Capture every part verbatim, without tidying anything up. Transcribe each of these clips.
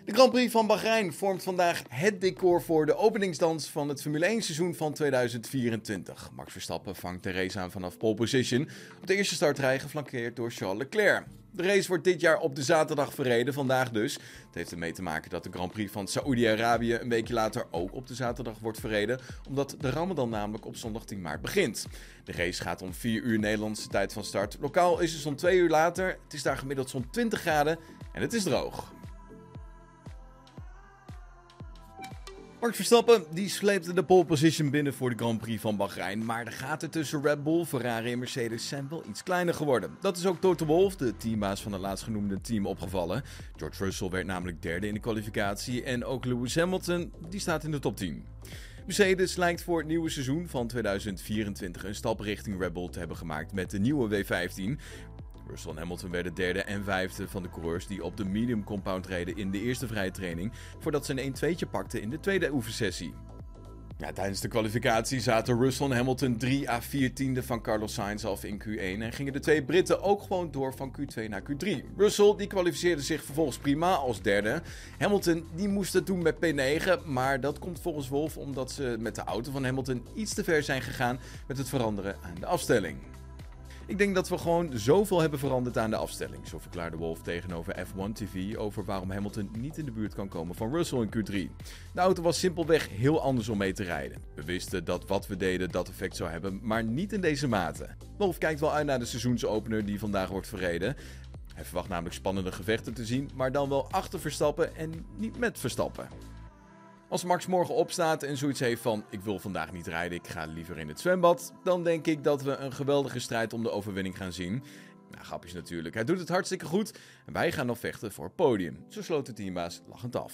De Grand Prix van Bahrein vormt vandaag het decor voor de openingsdans van het Formule één seizoen van tweeduizend vierentwintig. Max Verstappen vangt de race aan vanaf pole position, op de eerste startrij geflankeerd door Charles Leclerc. De race wordt dit jaar op de zaterdag verreden, vandaag dus. Het heeft ermee te maken dat de Grand Prix van Saoedi-Arabië een weekje later ook op de zaterdag wordt verreden, omdat de Ramadan namelijk op zondag tien maart begint. De race gaat om vier uur Nederlandse tijd van start. Lokaal is het zo'n twee uur later, het is daar gemiddeld zo'n twintig graden en het is droog. Max Verstappen die sleepte de pole position binnen voor de Grand Prix van Bahrein, maar de gaten tussen Red Bull, Ferrari en Mercedes zijn wel iets kleiner geworden. Dat is ook Toto Wolff, de teambaas van het laatstgenoemde team, opgevallen. George Russell werd namelijk derde in de kwalificatie en ook Lewis Hamilton die staat in de top tien. Mercedes lijkt voor het nieuwe seizoen van tweeduizend vierentwintig een stap richting Red Bull te hebben gemaakt met de nieuwe W vijftien. Russell en Hamilton werden derde en vijfde van de coureurs die op de medium compound reden in de eerste vrije training, voordat ze een één tweetje pakten in de tweede oefensessie. Ja, tijdens de kwalificatie zaten Russell en Hamilton drie à vier tiende van Carlos Sainz af in Q één en gingen de twee Britten ook gewoon door van Q twee naar Q drie. Russell die kwalificeerde zich vervolgens prima als derde. Hamilton die moest het doen met P negen, maar dat komt volgens Wolff omdat ze met de auto van Hamilton iets te ver zijn gegaan met het veranderen aan de afstelling. Ik denk dat we gewoon zoveel hebben veranderd aan de afstelling, zo verklaarde Wolff tegenover F één T V over waarom Hamilton niet in de buurt kan komen van Russell in Q drie. De auto was simpelweg heel anders om mee te rijden. We wisten dat wat we deden dat effect zou hebben, maar niet in deze mate. Wolff kijkt wel uit naar de seizoensopener die vandaag wordt verreden. Hij verwacht namelijk spannende gevechten te zien, maar dan wel achter Verstappen en niet met Verstappen. Als Max morgen opstaat en zoiets heeft van ik wil vandaag niet rijden, ik ga liever in het zwembad, dan denk ik dat we een geweldige strijd om de overwinning gaan zien. Nou, grapjes natuurlijk. Hij doet het hartstikke goed en wij gaan nog vechten voor het podium. Zo sloot de teambaas lachend af.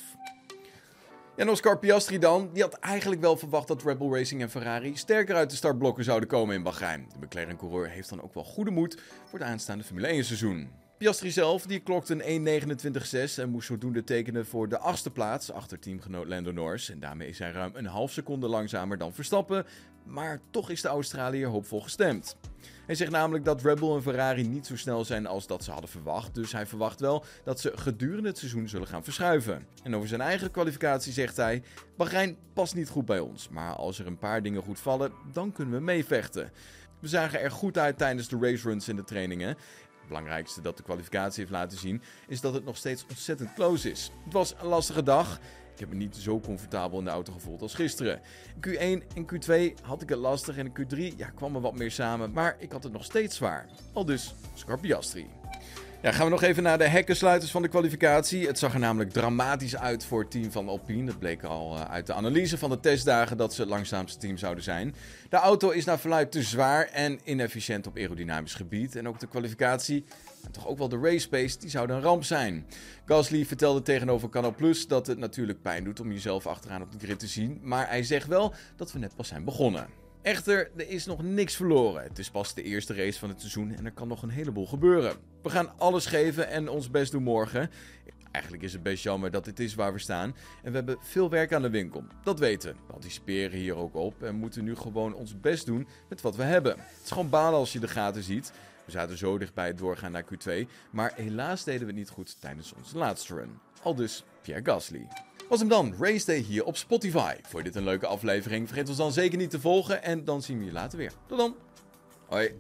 Ja, en Oscar Piastri dan, die had eigenlijk wel verwacht dat Red Bull Racing en Ferrari sterker uit de startblokken zouden komen in Bahrein. De McLaren-coureur heeft dan ook wel goede moed voor het aanstaande Formule één seizoen. Piastri zelf die klokte een één negenentwintig zes en moest zodoende tekenen voor de achtste plaats achter teamgenoot Lando Norris. En daarmee is hij ruim een half seconde langzamer dan Verstappen, maar toch is de Australiër hoopvol gestemd. Hij zegt namelijk dat Red Bull en Ferrari niet zo snel zijn als dat ze hadden verwacht, dus hij verwacht wel dat ze gedurende het seizoen zullen gaan verschuiven. En over zijn eigen kwalificatie zegt hij: Bahrein past niet goed bij ons, maar als er een paar dingen goed vallen, dan kunnen we meevechten. We zagen er goed uit tijdens de raceruns en de trainingen. Het belangrijkste dat de kwalificatie heeft laten zien is dat het nog steeds ontzettend close is. Het was een lastige dag. Ik heb me niet zo comfortabel in de auto gevoeld als gisteren. In Q één en Q twee had ik het lastig en in Q drie ja, kwam er wat meer samen, maar ik had het nog steeds zwaar. Aldus Oscar Piastri. Ja, gaan we nog even naar de hekkensluiters van de kwalificatie. Het zag er namelijk dramatisch uit voor het team van Alpine. Dat bleek al uit de analyse van de testdagen dat ze het langzaamste team zouden zijn. De auto is naar verluidt te zwaar en inefficiënt op aerodynamisch gebied. En ook de kwalificatie, en toch ook wel de race pace, die zouden een ramp zijn. Gasly vertelde tegenover Canal Plus dat het natuurlijk pijn doet om jezelf achteraan op de grid te zien. Maar hij zegt wel dat we net pas zijn begonnen. Echter, er is nog niks verloren. Het is pas de eerste race van het seizoen en er kan nog een heleboel gebeuren. We gaan alles geven en ons best doen morgen. Eigenlijk is het best jammer dat dit is waar we staan. En we hebben veel werk aan de winkel. Dat weten we. We anticiperen hier ook op en moeten nu gewoon ons best doen met wat we hebben. Het is gewoon balen als je de gaten ziet. We zaten zo dichtbij het doorgaan naar Q twee, maar helaas deden we het niet goed tijdens onze laatste run. Aldus Pierre Gasly. Was hem dan, Race Day hier op Spotify. Vond je dit een leuke aflevering? Vergeet ons dan zeker niet te volgen en dan zien we je later weer. Tot dan. Hoi.